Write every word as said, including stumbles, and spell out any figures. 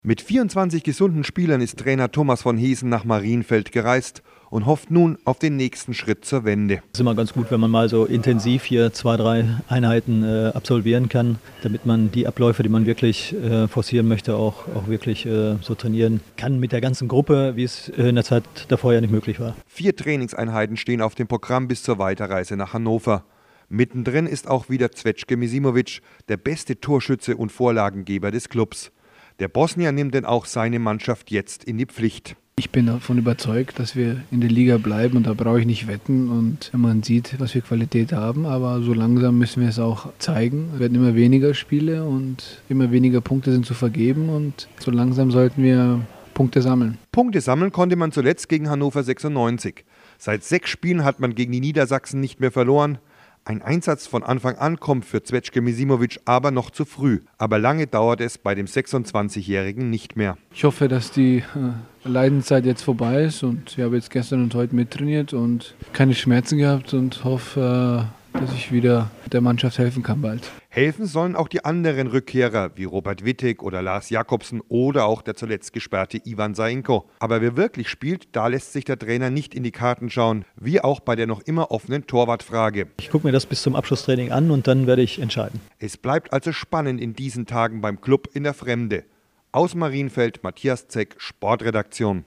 Mit vierundzwanzig gesunden Spielern ist Trainer Thomas von Heesen nach Marienfeld gereist und hofft nun auf den nächsten Schritt zur Wende. Es ist immer ganz gut, wenn man mal so intensiv hier zwei, drei Einheiten äh, absolvieren kann, damit man die Abläufe, die man wirklich äh, forcieren möchte, auch, auch wirklich äh, so trainieren kann mit der ganzen Gruppe, wie es äh, in der Zeit davor ja nicht möglich war. Vier Trainingseinheiten stehen auf dem Programm bis zur Weiterreise nach Hannover. Mittendrin ist auch wieder Cvetka Misimovic, der beste Torschütze und Vorlagengeber des Clubs. Der Bosnier nimmt denn auch seine Mannschaft jetzt in die Pflicht. Ich bin davon überzeugt, dass wir in der Liga bleiben und da brauche ich nicht wetten. Und man sieht, was wir Qualität haben, aber so langsam müssen wir es auch zeigen. Es werden immer weniger Spiele und immer weniger Punkte sind zu vergeben und so langsam sollten wir Punkte sammeln. Punkte sammeln konnte man zuletzt gegen Hannover sechsundneunzig. Seit sechs Spielen hat man gegen die Niedersachsen nicht mehr verloren. Ein Einsatz von Anfang an kommt für Cvetka Misimovic aber noch zu früh. Aber lange dauert es bei dem sechsundzwanzigjährigen nicht mehr. Ich hoffe, dass die äh, Leidenszeit jetzt vorbei ist und ich habe jetzt gestern und heute mittrainiert und keine Schmerzen gehabt und hoffe, äh, dass ich wieder der Mannschaft helfen kann bald. Helfen sollen auch die anderen Rückkehrer wie Robert Wittig oder Lars Jakobsen oder auch der zuletzt gesperrte Ivan Sainko. Aber wer wirklich spielt, da lässt sich der Trainer nicht in die Karten schauen, wie auch bei der noch immer offenen Torwartfrage. Ich gucke mir das bis zum Abschlusstraining an und dann werde ich entscheiden. Es bleibt also spannend in diesen Tagen beim Club in der Fremde. Aus Marienfeld, Matthias Zeck, Sportredaktion.